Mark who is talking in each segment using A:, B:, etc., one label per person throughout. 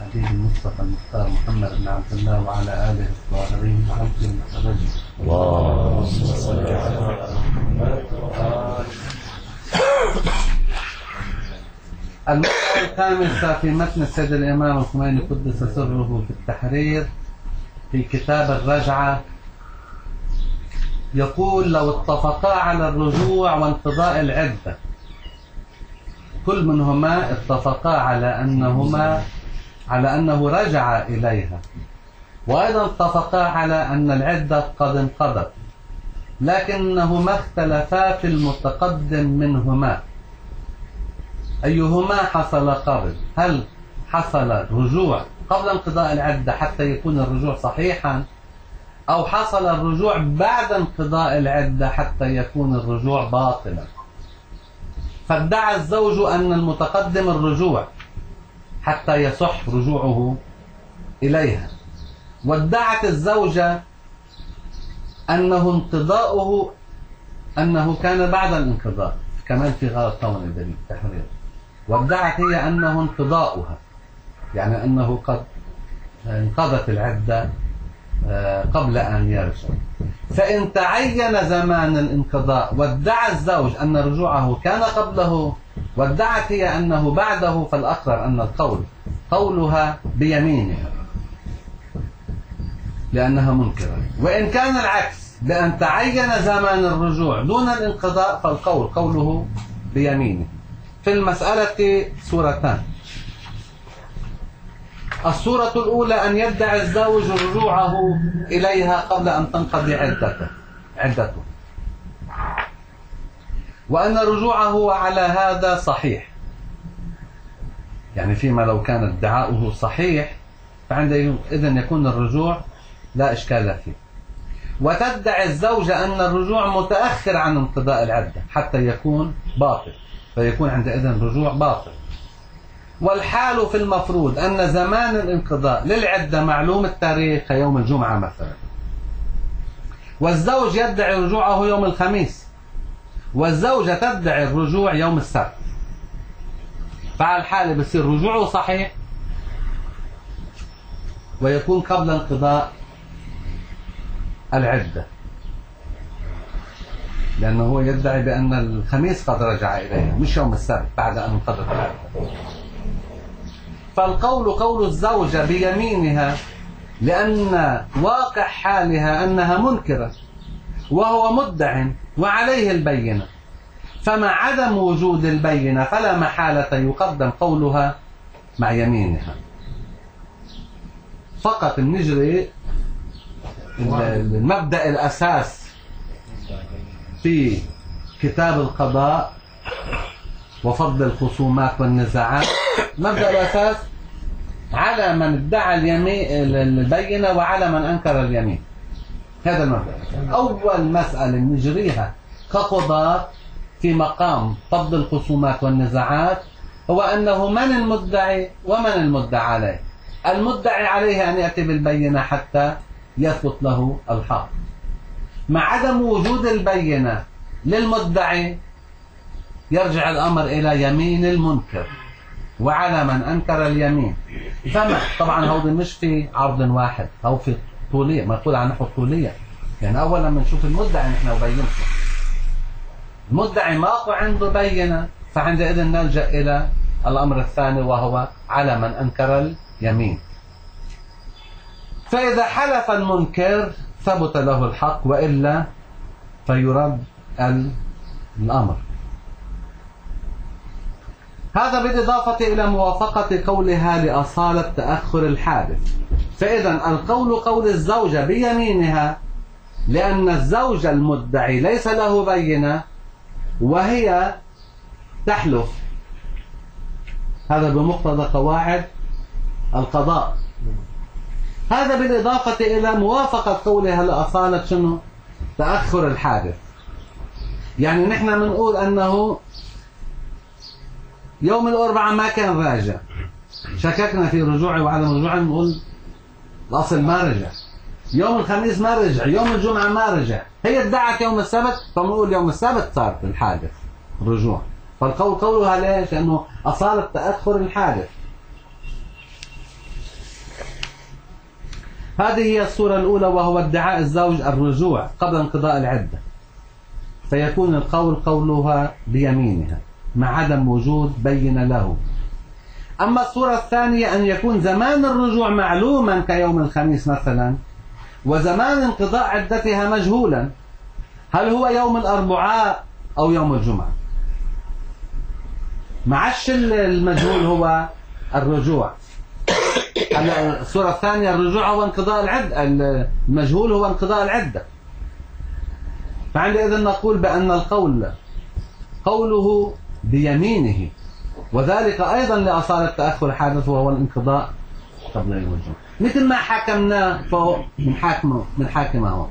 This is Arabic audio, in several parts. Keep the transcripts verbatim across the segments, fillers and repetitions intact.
A: حبيب المصطفى المختار محمد بن عبد الله وعلى آله الطاهرين وعلى المتردد.
B: اللهم صل على محمد.
A: المسألة الخامسة في متن السيد الإمام الخميني قدس سره في التحرير في كتاب الرجعة، يقول: لو اتفقا على الرجوع وانقضاء العدة، كل منهما اتفقا على أنهما على أنه رجع إليها، وأيضا اتفقا على أن العدة قد انقضت، لكنهما اختلفا في المتقدم منهما أيهما حصل قبل، هل حصل رجوع قبل انقضاء العدة حتى يكون الرجوع صحيحا، أو حصل الرجوع بعد انقضاء العدة حتى يكون الرجوع باطلا. فادعى الزوج أن المتقدم الرجوع حتى يصح رجوعه إليها، وادعت الزوجة أنه انقضاؤه أنه كان بعد الانقضاء، كمان في غلط طبعا الدليل تحرير، وادعت هي أنه انقضاؤها، يعني أنه قد انقضت العدة قبل أن يرجع. فإن تعين زمان الانقضاء وادعى الزوج أن رجوعه كان قبله وادعت هي أنه بعده، فالأقرب أن القول قولها بيمينها لأنها منكرة. وإن كان العكس، بأن تعين زمان الرجوع دون الانقضاء، فالقول قوله بيمينه. في المسألة صورتان: الصورة الأولى أن يدعي الزوج رجوعه إليها قبل أن تنقضي عدته عدته وأن رجوعه على هذا صحيح، يعني فيما لو كان ادعاؤه صحيح فعندئذ يكون الرجوع لا إشكال فيه. وتدعي الزوجة أن الرجوع متأخر عن انقضاء العدة حتى يكون باطل، فيكون عندئذ الرجوع باطل. والحال في المفروض أن زمان الانقضاء للعدة معلوم التاريخ يوم الجمعة مثلا، والزوج يدعي رجوعه يوم الخميس، والزوجة تدعي الرجوع يوم السبت، فعلى الحالة بصير رجوعه صحيح ويكون قبل انقضاء العدة، لأنه هو يدعي بأن الخميس قد رجع إليها مش يوم السبت بعد أن انقضت العدة. فالقول قول الزوجة بيمينها، لأن واقع حالها أنها منكرة وهو مدع وعليه البينة، فمع عدم وجود البينة فلا محالة يقدم قولها مع يمينها. فقط نجري المبدأ الأساس في كتاب القضاء وفضل الخصومات والنزاعات، مبدأ الأساس على من ادعى اليمين البينة وعلى من أنكر اليمين. هذا المبدأ. أول مسألة نجريها كقضاة في مقام فضل الخصومات والنزاعات هو أنه من المدعي ومن المدعى عليه. المدعي عليه أن يأتي بالبينة حتى يثبت له الحق. مع عدم وجود البينة للمدعي يرجع الأمر إلى يمين المنكر وعلى من أنكر اليمين. فما طبعا هو مش في عرض واحد أو في طولية، ما يقول عن نحو طولية، يعني أولا لما نشوف المدعي نحن وبينته، المدعي ما عنده بينة فعندئذ نلجأ إلى الأمر الثاني وهو على من أنكر اليمين. فإذا حلف المنكر ثبت له الحق، وإلا فيرد الأمر. هذا بالإضافة إلى موافقة قولها لأصالة تأخر الحادث. فإذا القول قول الزوجة بيمينها، لأن الزوج المدعي ليس له بينة وهي تحلف، هذا بمقتضى قواعد القضاء. هذا بالإضافة إلى موافقة قولها لأصالة شنو؟ تأخر الحادث. يعني نحن بنقول أنه يوم الأربعاء ما كان راجع، شككنا في رجوعه وعدم رجوعه، نقول الأصل ما رجع. يوم الخميس ما رجع، يوم الجمعة ما رجع، هي ادعت يوم السبت، فنقول يوم السبت صار في الحادث الرجوع. فالقول قولها ليش؟ لأنه أصالة تأخر الحادث. هذه هي الصورة الأولى، وهو ادعاء الزوج الرجوع قبل انقضاء العدة، فيكون القول قولها بيمينها مع عدم وجود بين له. أما الصورة الثانية أن يكون زمان الرجوع معلوما كيوم الخميس مثلا، وزمان انقضاء عدتها مجهولا، هل هو يوم الأربعاء أو يوم الجمعة؟ معش المجهول هو الرجوع. الصورة الثانية الرجوع هو انقضاء العدة، المجهول هو انقضاء العدة. فعندئذ نقول بأن القول قوله بيمينه، وذلك أيضا لأصالة التأخر الحادث وهو الانقضاء قبل يوم الجمعة، مثل ما حكمناه فوق من حاكمه من حاكمه هون.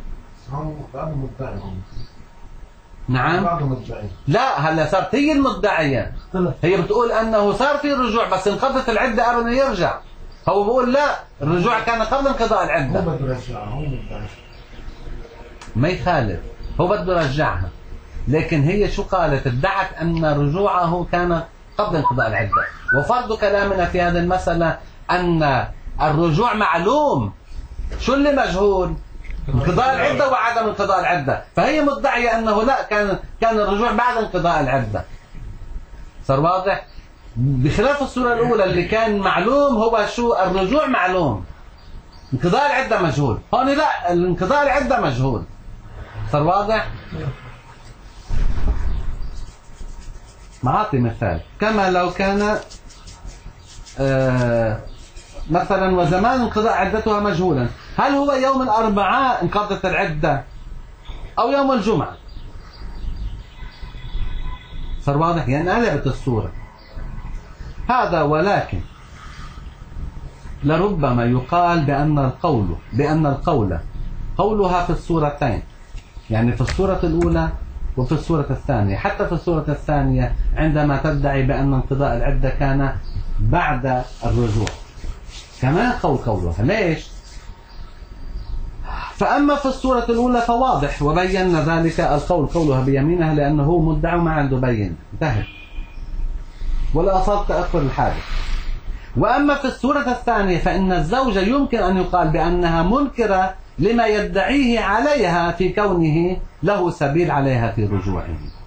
A: نعم. لا، هلا صارت هي المدعية، هي بتقول أنه صار في رجوع بس انقضت العدة قبل ما يرجع. هو بقول لا، الرجوع كان قبل انقضاء العدة. هو بده يرجعها، هو ما يخالف، هو بده يرجعها، لكن هي شو قالت؟ ادعت أن رجوعه كان قبل انقضاء العدة، وفرض كلامنا في هذه المسألة أن الرجوع معلوم. شو اللي مجهول؟ انقضاء العدة وعدم انقضاء العدة. فهي مدعية أنه لا، كان كان الرجوع بعد انقضاء العدة. صار واضح؟ بخلاف الصورة الأولى اللي كان معلوم هو شو الرجوع معلوم، انقضاء العدة مجهول. هون لا، انقضاء العدة مجهول. صار واضح؟ معطي مثال، كما لو كان آه مثلا وزمان انقضاء عدتها مجهولا، هل هو يوم الأربعاء انقضت العدة أو يوم الجمعة؟ صار واضح؟ يعني قلبت الصورة هذا. ولكن لربما يقال بأن القول بأن القول قولها في الصورتين، يعني في الصورة الأولى وفي الصورة الثانية. حتى في الصورة الثانية عندما تدعي بأن انقضاء العدة كان بعد الرجوع كمان قول قولها. ليش؟ فأما في الصورة الأولى فواضح وبينا ذلك، القول قولها بيمينها لأنه مدعي ما عنده بين، انتهى ولا أصاب تأخر الحادث. وأما في الصورة الثانية فإن الزوجة يمكن أن يقال بأنها منكرة لما يدعيه عليها في كونه له سبيل عليها في رجوعه.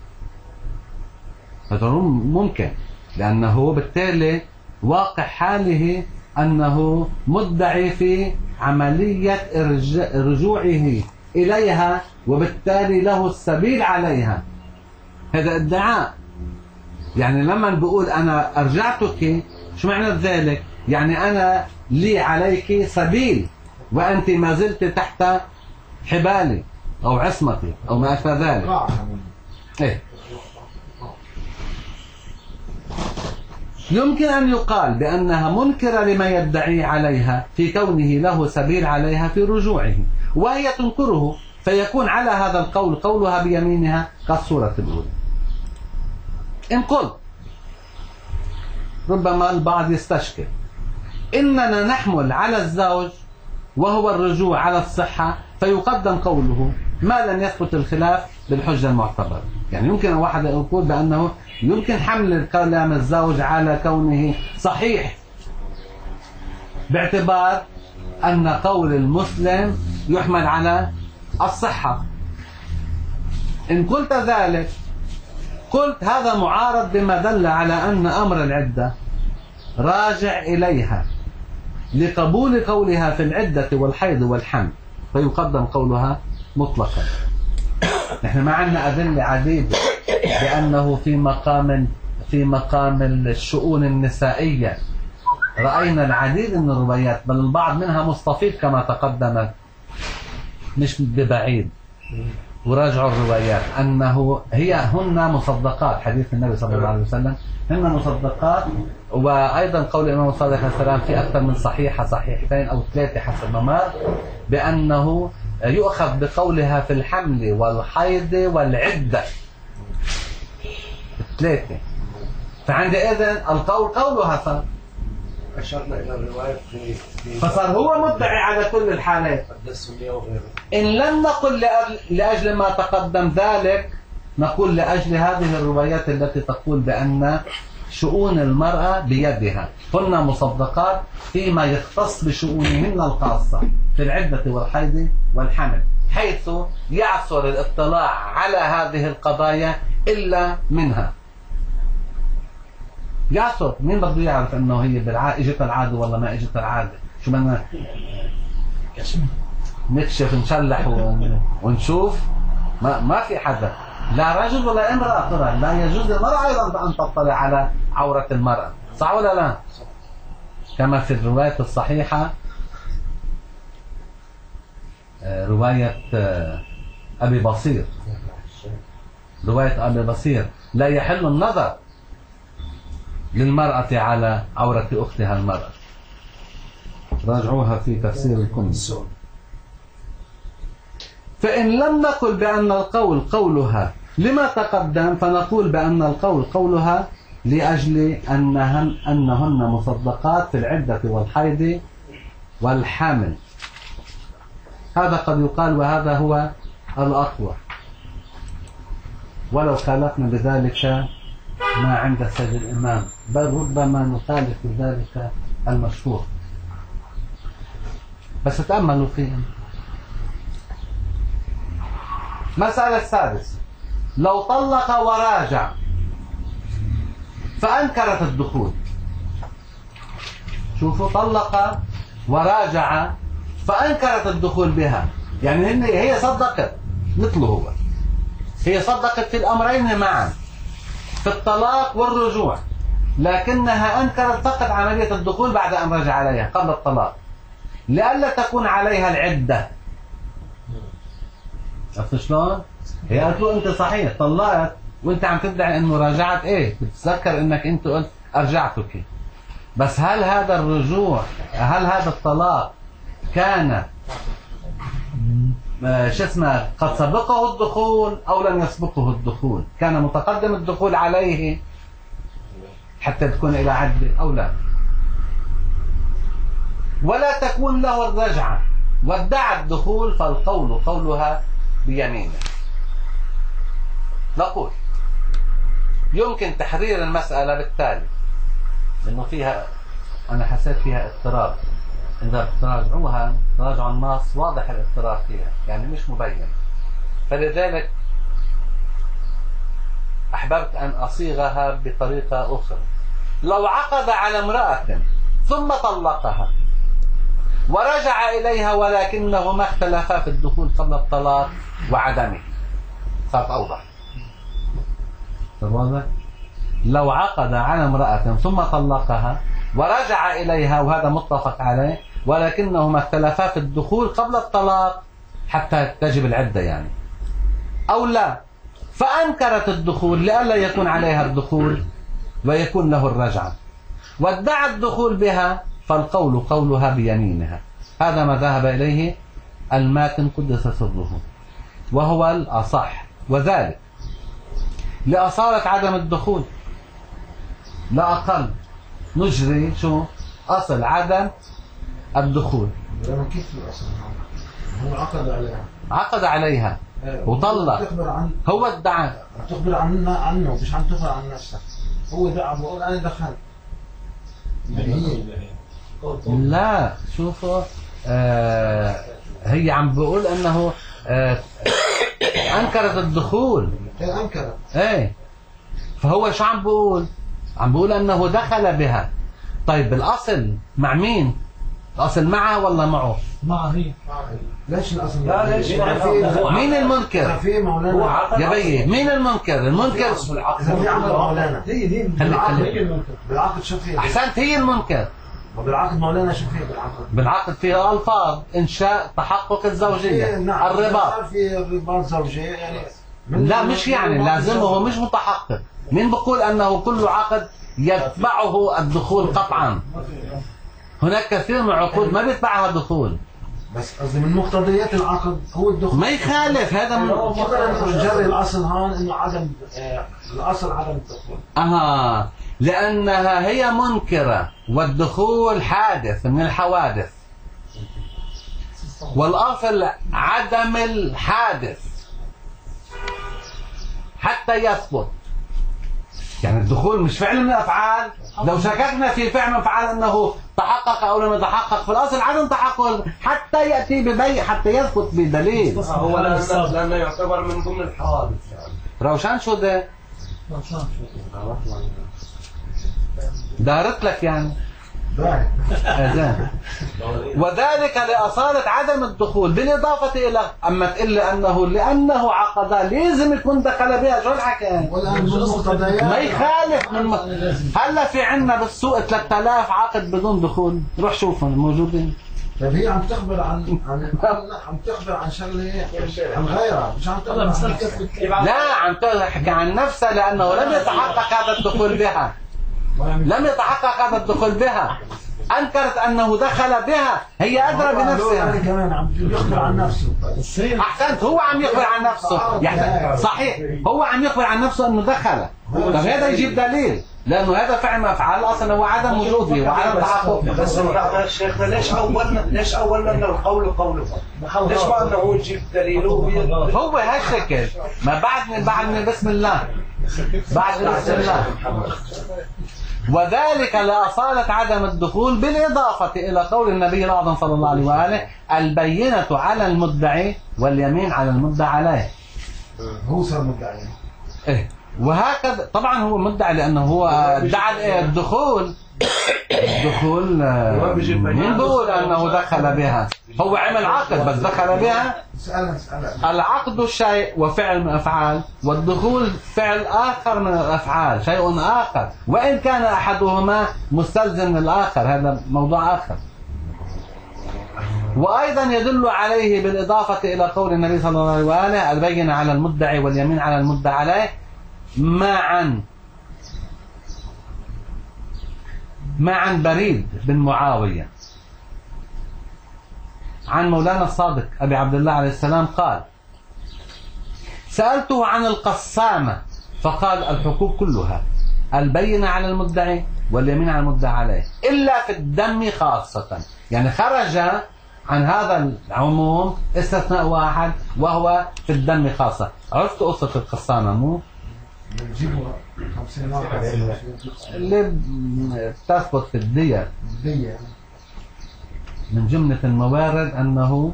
A: هذا ممكن، لأنه بالتالي واقع حاله أنه مدعي في عملية رجوعه إليها، وبالتالي له السبيل عليها. هذا ادعاء. يعني لما بقول أنا أرجعتك، شو معنى ذلك؟ يعني أنا لي عليك سبيل وأنت ما زلت تحت حبالي أو عصمتي أو ما أشبه ذلك. إيه؟ يمكن أن يقال بأنها منكرة لما يدعي عليها في كونه له سبيل عليها في رجوعه، وهي تنكره، فيكون على هذا القول قولها بيمينها كالصورة الأولى. إن قلت ربما البعض يستشكل إننا نحمل على الزوج وهو الرجوع على الصحة، فيقدم قوله ما لم يثبت الخلاف بالحجة المعتبرة. يعني يمكن واحد يقول بأنه يمكن حمل كلام الزوج على كونه صحيح باعتبار أن قول المسلم يحمل على الصحة. إن قلت ذلك قلت هذا معارض بما دل على أن أمر العدة راجع إليها لقبول قولها في العدة والحيض والحمل، فيقدم قولها مطلقا. نحن ما عندنا أدلة عديدة بأنه في مقام في مقام الشؤون النسائية رأينا العديد من الروايات، بل البعض منها مستفيض كما تقدمت مش ببعيد، وراجعوا الروايات أنه هي هن مصدقات. حديث النبي صلى الله عليه وسلم هن مصدقات، وأيضا قول الإمام الصادق عليه السلام في أكثر من صحيحة، صحيحتين أو ثلاثة حسب ما مر، بأنه يؤخذ بقولها في الحمل والحيض والعدة الثلاثة. فعندئذ القول قولها صار.
C: أشرنا إلى الرواية في
A: فصار هو مدعي على كل الحالات. إن لم نقل لأجل ما تقدم ذلك، نقول لأجل هذه الروايات التي تقول بأن شؤون المرأة بيدها، هن مصدقات فيما يختص بشؤونهن الخاصة في العدة والحيض والحمل، حيث يعثر الاطلاع على هذه القضايا إلا منها. يعثر، مين بده يعرف انه هي بالعادة اجت العادة ولا ما اجت العادة؟ شو بدنا نكشف نشلح ونشوف؟ ما, ما في حدا، لا رجل ولا امرأة طلع، لا يجوز للمرأة أيضا أن تطلع على عورة المرأة، صح ولا لا؟ كما في الرواية الصحيحة، رواية أبي بصير، رواية أبي بصير: لا يحل النظر للمرأة على عورة أختها المرأة. راجعوها في تفسير الكنز. فإن لم نقل بأن القول قولها لما تقدم، فنقول بأن القول قولها لأجل أنهن, أنهن مصدقات في العدة والحيض والحمل. هذا قد يقال وهذا هو الأقوى، ولو خالفنا بذلك ما عند سيد الإمام، بل ربما نخالف بذلك المشهور. بس تأملوا فيه. مسألة السادسة: لو طلق وراجع فأنكرت الدخول. شوفوا، طلق وراجع فأنكرت الدخول بها، يعني هي صدقت مثله هو، هي صدقت في الأمرين معا، في الطلاق والرجوع، لكنها أنكرت فقط عملية الدخول بعد أن رجع عليها قبل الطلاق، لئلا تكون عليها العدة. عرفت شلون؟ هي قالت له أنت صحيح طلقت وأنت عم تدعي إنه راجعت، إيه بتتذكر إنك أنت قلت أرجعتك، بس هل هذا الرجوع، هل هذا الطلاق كان شو اسمه قد سبقه الدخول أو لم يسبقه الدخول؟ كان متقدم الدخول عليه حتى تكون إلى عدة أو لا؟ ولا تكون له الرجعة وادعى الدخول، فالقول قولها بيمينه. نقول يمكن تحرير المسألة بالتالي، لأنه فيها أنا حسيت فيها اضطراب، إذا تراجعوها تراجعوا النص واضح الاضطراب فيها، يعني مش مبين، فلذلك أحببت أن أصيغها بطريقة أخرى. لو عقد على امرأة ثم طلقها ورجع إليها ولكنهما اختلفا في الدخول قبل الطلاق وعدمه، صارت أوضح. واضح؟ لو عقد على امرأة ثم طلقها ورجع إليها، وهذا متفق عليه، ولكنهما اختلفا في الدخول قبل الطلاق حتى تجب العدة يعني، أو لا، فأنكرت الدخول لئلا يكون عليها الدخول ويكون له الرجعة، وادعى الدخول بها، فالقول قولها بيمينها. هذا ما ذهب إليه الماتن قدس سره، وهو الأصح، وذلك لأصالة عدم الدخول، لا أقل. نجري شو أصل عدم الدخول.
C: كيف الأصل؟ هو عقد عليها،
A: عقد عليها وطلق، هو ادعى،
C: تخبر عنه عنه مش عم تخبر عن نفسك. هو دعا بقول أنا دخلت.
A: لا شوفوا، آه هي عم بقول أنه آه أنكرت الدخول.
C: هي أنكرت.
A: إيه، فهو شو عم بقول؟ عم بقول أنه دخل بها. طيب الأصل مع مين؟ الأصل معها ولا معه؟
C: معها هي. ليش الأصل؟
B: لا ليش؟
A: مين المنكر؟
C: في مولانا
A: يا بي مين المنكر؟ المنكر
C: إذا في عقد مولانا هي دي بالعقد. بالعقد شو فيه؟
A: أحسنت، هي المنكر.
C: وبالعقد مولانا شو فيه بالعقد؟
A: بالعقد فيها ألفاظ إنشاء تحقق الزوجية،
C: نعم.
A: الرباط.
C: في الرباط زوجية يعني.
A: لا مش يعني لازمه مش متحقق. مين بقول أنه كل عقد يتبعه الدخول قطعا؟ هناك كثير من العقود ما بيتبعها دخول.
C: بس قصدي من مقتضيات العقد هو الدخول.
A: ما يخالف هذا من...
C: جري الأصل هون إنه عدم آه الأصل عدم الدخول.
A: أها، لأنها هي منكرة والدخول حادث من الحوادث، والأصل عدم الحادث حتى يثبت. يعني الدخول مش فعل من الأفعال. لو شككنا في فعل من الأفعال أنه تحقق أو لم يتحقق، في الأصل عدم تحقق حتى يأتي ببي حتى يثبت بدليل.
B: هو لأنه لأنه يعتبر من ضمن الحوادث يعني.
A: روشان شو ده؟ دارت لك يعني. وذلك لأصالة عدم الدخول بالإضافة إلى أما تقول لي أنه لأنه عقدا لازم يكون دخل بها، شو الحكي؟ ما يخالف من م... هلا في عنا بالسوق ثلاثة آلاف عقد بدون دخول، روح شوفهم موجودين.
C: طيب هي عم تخبر عن عن عم تخبر عن شغله عن غيرها، مش عم تخبر عن
A: لا، عم تحكي عن نفسها لأنه لم يتحقق هذا الدخول بها. لم يتحقق هذا الدخول بها، أنكرت أنه دخل بها، هي أدرى بنفسها.
C: كمان عم يخبر عن نفسه.
A: أحسنت، هو عم يخبر عن نفسه يعني صحيح، هو عم يخبر عن نفسه أنه دخل. طب هذا يجيب دليل، لأنه هذا فعل ما أفعال أصلا هو عدم وجوده وعدم تحققه.
B: بس يا شيخنا ليش أولنا ليش أولنا أنه القول قوله؟ ليش ما أنه هو يجيب دليله؟
A: هو هالشكل ما بعد من بعد من بسم الله، بعد بسم الله. وذلك لأصالة عدم الدخول بالإضافة إلى قول النبي الأعظم صلى الله عليه وآله: البينة على المدعي واليمين على المدعى عليه.
C: هو صار مدعي.
A: إيه وهكذا طبعا هو مدعي لأنه هو ادعى الدخول. الدخول مين بيقول أنه دخل بها؟ هو عمل عقد بس دخل بها. العقد شيء وفعل من الأفعال، والدخول فعل آخر من الأفعال، شيء آخر، وإن كان أحدهما مستلزم من الآخر، هذا موضوع آخر. وأيضا يدل عليه بالإضافة إلى قول النبي صلى الله عليه وآله: البينة على المدعي واليمين على المدعى عليه، معا معا بريد بن معاوية عن مولانا الصادق أبي عبد الله عليه السلام قال: سألته عن القسامة فقال: الحقوق كلها البينة على المدعي واليمين على المدعى عليه إلا في الدم خاصة. يعني خرج عن هذا العموم استثناء واحد وهو في الدم خاصة. عرفت قصة القسامة مو؟ اللي تثبت في الدية من جملة الموارد أنه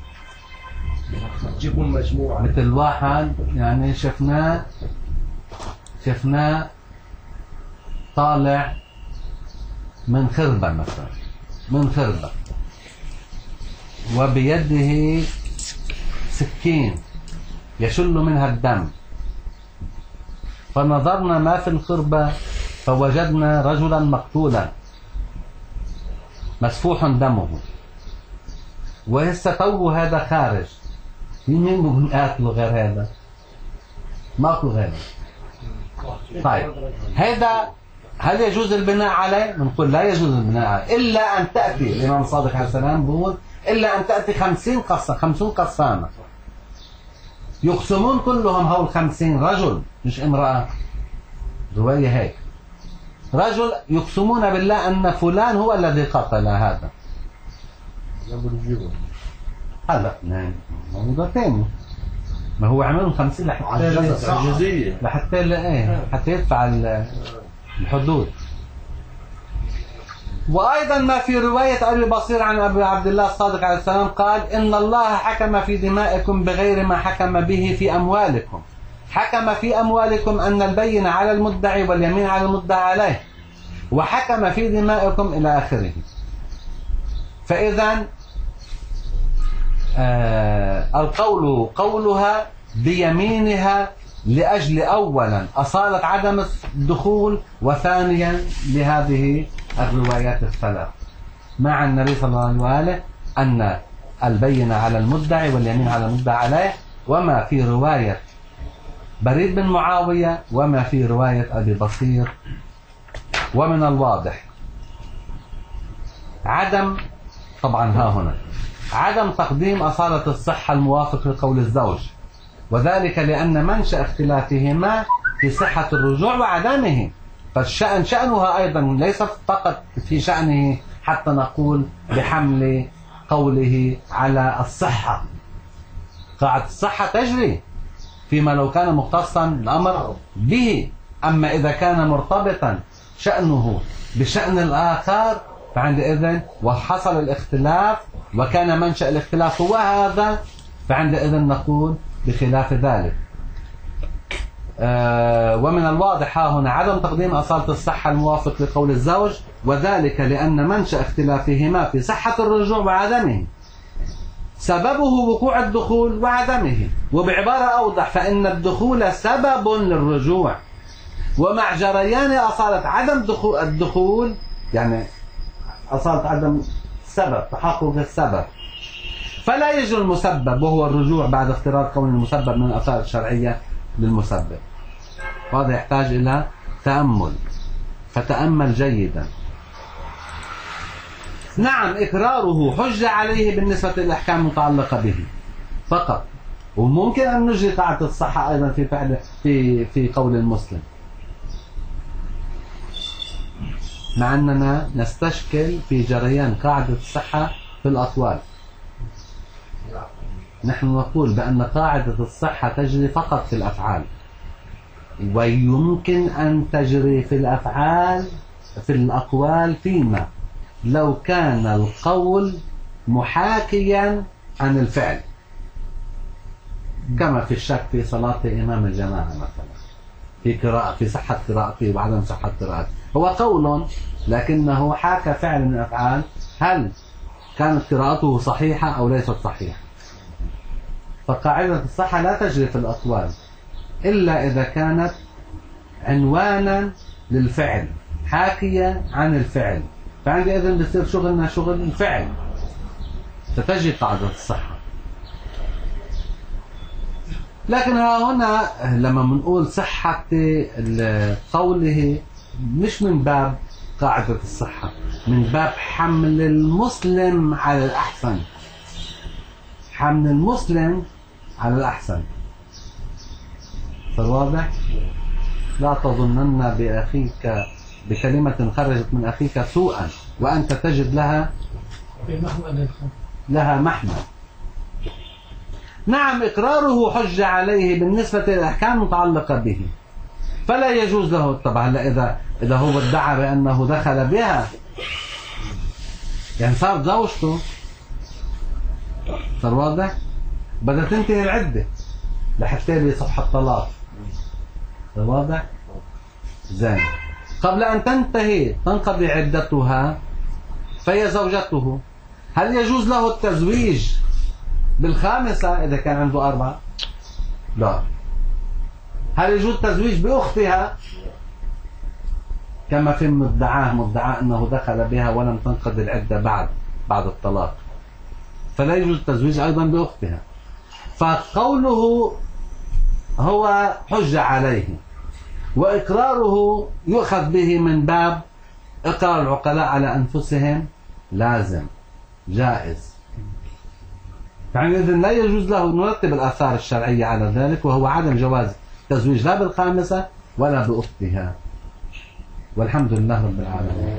B: تجيبون مجموعة
A: مثل واحد يعني شفناه شفناه طالع من خربة مثلا، من خربة وبيده سكين يشل منها الدم، فنظرنا ما في الخربة فوجدنا رجلا مقتولا مسفوح دمه، وهسه تو هذا خارج، مين ممكن قاتله غير هذا؟ ماكو غيره. طيب هذا هل يجوز البناء عليه؟ بنقول لا يجوز البناء عليه إلا أن تأتي الإمام الصادق عليه السلام بيقول: إلا أن تأتي خمسين قصة خمسون قسامة يقسمون كلهم هول خمسين رجل مش امرأة. رواية هيك، رجل يقسمون بالله أن فلان هو الذي قتل هذا. هذا نعم موضوع ثاني، ما هو عملهم خمسين لحتى لحتى ايه حتى يدفع الحدود. وأيضا ما في رواية أبي بصير عن أبي عبد الله الصادق عليه السلام قال: إن الله حكم في دمائكم بغير ما حكم به في أموالكم. حكم في أموالكم أن البينة على المدعي واليمين على المدعى عليه، وحكم في دمائكم إلى آخره. فإذا آه القول قولها بيمينها لأجل أولا أصالة عدم الدخول، وثانيا لهذه الروايات الثلاث مع النبي صلى الله عليه وآله أن البينة على المدعي واليمين على المدعى عليه، وما في رواية بريد بن معاوية وما في رواية أبي بصير. ومن الواضح عدم طبعا ها هنا عدم تقديم أصالة الصحة الموافق لقول الزوج، وذلك لأن منشأ اختلافهما في صحة الرجوع وعدمه، فالشأن شأنها أيضا ليس فقط في شأنه حتى نقول بحمل قوله على الصحة. قاعدة الصحة تجري فيما لو كان مختصا الأمر به، أما إذا كان مرتبطا شأنه بشأن الآخر فعندئذ وحصل الاختلاف وكان منشأ الاختلاف هو هذا، فعندئذ نقول بخلاف ذلك. آه ومن الواضح ها هنا عدم تقديم أصالة الصحة الموافق لقول الزوج، وذلك لأن منشأ اختلافهما في صحة الرجوع وعدمه سببه وقوع الدخول وعدمه. وبعبارة أوضح فإن الدخول سبب للرجوع، ومع جريان أصالة عدم دخول الدخول يعني أصالة عدم السبب تحقق السبب فلا يجري المسبب وهو الرجوع بعد افتراض كون المسبب من الآثار الشرعية للمسبب. وهذا يحتاج إلى تأمل، فتأمل جيدا. نعم إقراره حجة عليه بالنسبة للأحكام المتعلقة به فقط، وممكن أن نجري قاعدة الصحة أيضا في فعل في في قول المسلم، مع أننا نستشكل في جريان قاعدة الصحة في الأطوال. نحن نقول بأن قاعدة الصحة تجري فقط في الأفعال، ويمكن أن تجري في الأفعال في الأقوال فيما لو كان القول محاكيا عن الفعل، كما في الشك في صلاة إمام الجماعة مثلا، في قراءة في صحة قراءته وعدم صحة قراءته، هو قول لكنه حاكى فعل من الأفعال، هل كانت قراءته صحيحة أو ليست صحيحة؟ فقاعدة الصحة لا تجري في الأقوال إلا إذا كانت عنوانا للفعل حاكية عن الفعل، فعندئذ بصير شغلنا شغل الفعل، فتجري قاعدة الصحة. لكن ها هنا لما بنقول صحة قوله مش من باب قاعدة الصحة، من باب حمل المسلم على الأحسن، حمل المسلم على الأحسن. فالواضح لا تظنن بأخيك بكلمة خرجت من أخيك سوءا وأنت تجد لها لها محمل. نعم إقراره حجة عليه بالنسبة للأحكام المتعلقة به، فلا يجوز له. طبعا إذا إذا هو ادعى بأنه دخل بها يعني صار زوجته، صار واضح بدها تنتهي العدة لحتى يصح الطلاق، صار واضح زين. قبل أن تنتهي تنقضي عدتها فهي زوجته، هل يجوز له التزويج بالخامسة إذا كان عنده أربعة؟ لا. هل يجوز التزويج بأختها كما في مدعاه مدعاه أنه دخل بها ولم تنقضي العدة بعد بعد الطلاق، فلا يجوز التزويج أيضا بأختها. فقوله هو حجة عليه، وإقراره يؤخذ به من باب إقرار العقلاء على أنفسهم لازم جائز، فعندئذ لا يجوز له نرتب الآثار الشرعية على ذلك، وهو عدم جواز تزويج لا بالخامسة ولا بأختها. والحمد لله رب العالمين.